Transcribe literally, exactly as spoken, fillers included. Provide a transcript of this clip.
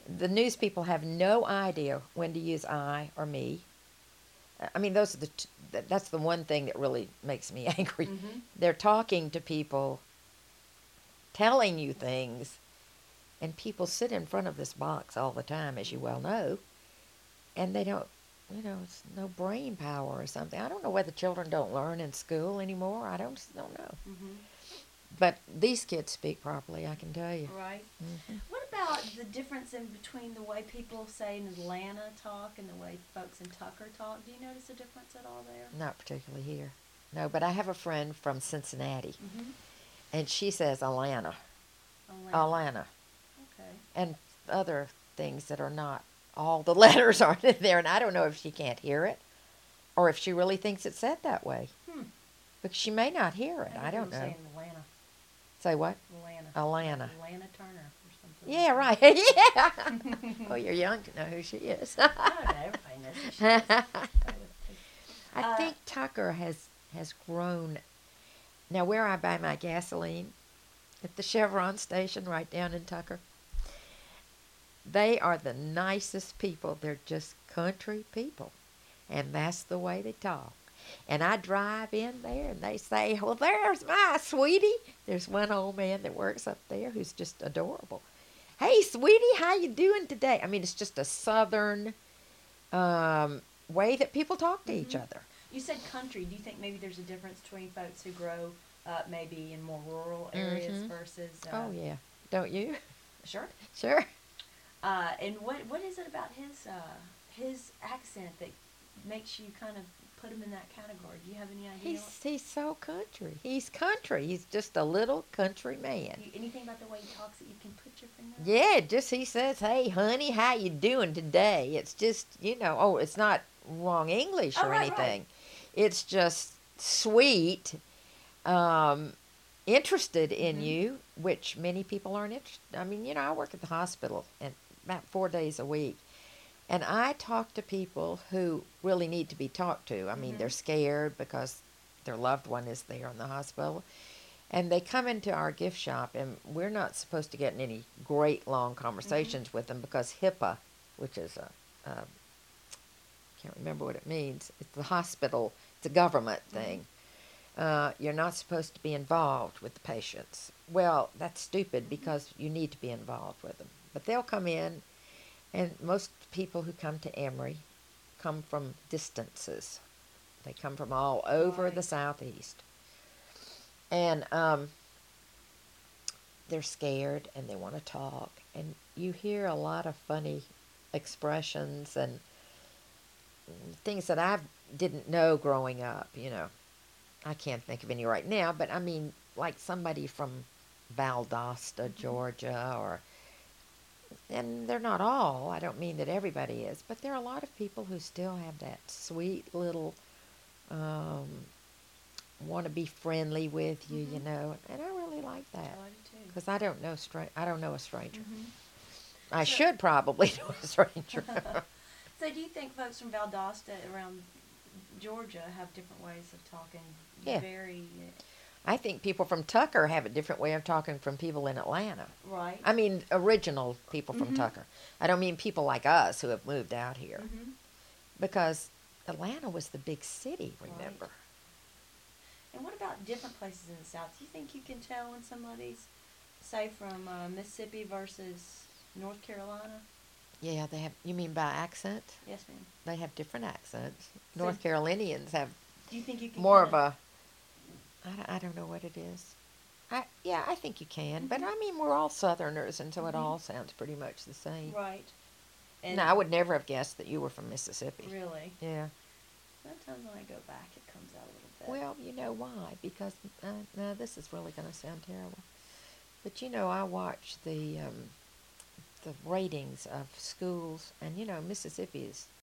The news people have no idea when to use I or me. I mean, those are the t- that's the one thing that really makes me angry. Mm-hmm. They're talking to people, telling you things, and people sit in front of this box all the time, as you well know, and they don't, you know, it's no brain power or something. I don't know whether children don't learn in school anymore. I don't don't know. Mm-hmm. But these kids speak properly, I can tell you. Right. Hmm. What about the difference in between the way people say in Atlanta talk and the way folks in Tucker talk? Do you notice a difference at all there? Not particularly here. No, but I have a friend from Cincinnati, Mm-hmm. and she says Atlanta, Atlanta. Atlanta, Okay. and other things that are not. All the letters aren't in there, and I don't know if she can't hear it or if she really thinks it's said that way. Hmm. Because she may not hear it. I I don't know. Saying Atlanta. Say what? Atlanta. Atlanta. Atlanta Turner or something. Yeah, like right. Yeah. Oh, you're young to know who she is. that. I don't know. Everybody knows who she is. I Uh, think Tucker has has grown. Now, where I buy my gasoline, at the Chevron station right down in Tucker, they are the nicest people. They're just country people, and that's the way they talk. And I drive in there, and they say, "Well, there's my sweetie." There's one old man that works up there who's just adorable. "Hey, sweetie, how you doing today?" I mean, it's just a southern um, way that people talk to each Mhm. other. You said country. Do you think maybe there's a difference between folks who grow up maybe in more rural areas Mhm. versus? Uh, Oh yeah, don't you? Sure. Sure. Uh, and what what is it about his uh, his accent that makes you kind of put him in that category? Do you have any idea? He's he's so country. He's country. He's just a little country man. You, anything about the way he talks that you can put your finger on? Yeah, just he says, "Hey, honey, how you doing today?" It's just, you know, oh, it's not wrong English Oh, or right, right. anything. It's just sweet, um, interested in Mhm. you, which many people aren't interested. I mean, you know, I work at the hospital and about four days a week, and I talk to people who really need to be talked to. I mean, they're Mhm. scared because their loved one is there in the hospital. And they come into our gift shop, and we're not supposed to get in any great long Mhm. conversations with them because HIPAA, which is a, a can't remember what it means. It's the hospital. It's a government Mhm. thing. Uh, you're not supposed to be involved with the patients. Well, that's stupid Mhm. because you need to be involved with them. But they'll come in, and most people who come to Emory come from distances. They come from all over the Right. southeast, and um, they're scared and they want to talk. And you hear a lot of funny expressions and things that I didn't know growing up. You know, I can't think of any right now, but I mean, like somebody from Valdosta, Mhm. Georgia, or and they're not all. I don't mean that everybody is, but there are a lot of people who still have that sweet little um, want to be friendly with you, you Mhm. know, and I really like that Oh, I do too. because I don't know stra- I don't know a stranger. Mhm. I So. should probably know a stranger. So, do you think folks from Valdosta around Georgia have different ways of talking? Yeah. Very. I think people from Tucker have a different way of talking from people in Atlanta. Right. I mean, original people from Mhm. Tucker. I don't mean people like us who have moved out here Mhm. because Atlanta was the big city, remember? Right. And what about different places in the South? Do you think you can tell when somebody's, say, from uh, Mississippi versus North Carolina? Yeah, they have. You mean by accent? Yes, ma'am. They have different accents. So, North Carolinians have do you think you can more kind of a. I don't, I don't know what it is. I yeah, I think you can, but Mhm. I mean we're all Southerners, and so it Mhm. all sounds pretty much the same. Right. And No, I would never have guessed that you were from Mississippi. really, Yeah. sometimes when I go back, it comes out a little bit. Well, you know why? Because uh, now this is really going to sound terrible, but you know I watch the um, the ratings of schools, and you know Mississippi is